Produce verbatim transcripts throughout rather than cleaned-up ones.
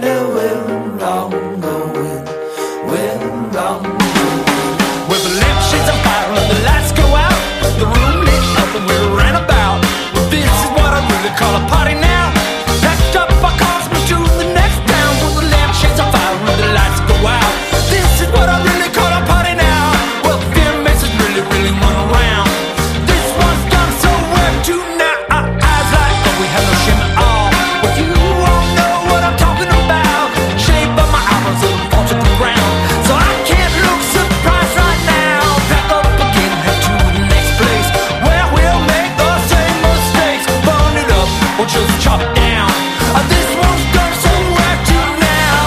we're all going, we're all going. With the lampshades on fire and the lights go out, the room lit up and we ran about. Well, this is what I really call a party now. Packed up our cars, moved to the next town. With the lampshades on fire and the lights go out. This is what I really call a party now. Well, fear makes us really, really run around. This one's done so well tonight. Our eyes light up, we have no shame at all. Well, you all know what I'm talking about. Shape of my eyebrows so they fall to the ground. So I can't look surprised right now. Pack up again, head to the next place where we'll make the same mistakes. Burn it up or just chop it down. Uh, This one's done so well tonight.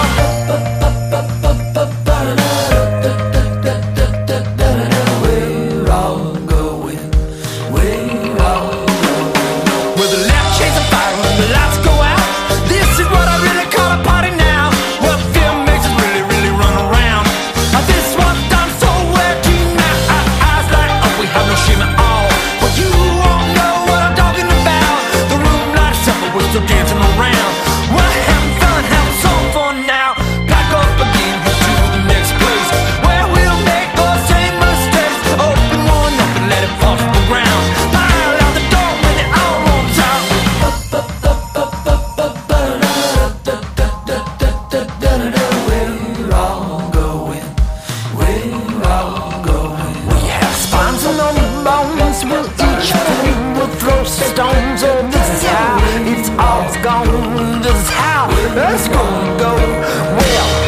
We're all going, we're all going. With the lampshades on fire and the lights go out. This is what I really call a party now. Well, fear makes us really, really run around. Uh, This one's done so well tonight. Our eyes light up, we have no shame at all. Well, you all know what I'm talking about. The room lights up, but we're still dancing around. We're having fun, having some fun now. Pack up again, head to the next place where we'll make the same mistakes. Open one up and let it fall to the ground. Pile out the door when it all rolls out. We're all going, we're all going. We have spines and on bones. We'll each fool, we'll throw stones. Oh, this is how it's all gone. This is how it's gonna go. Well,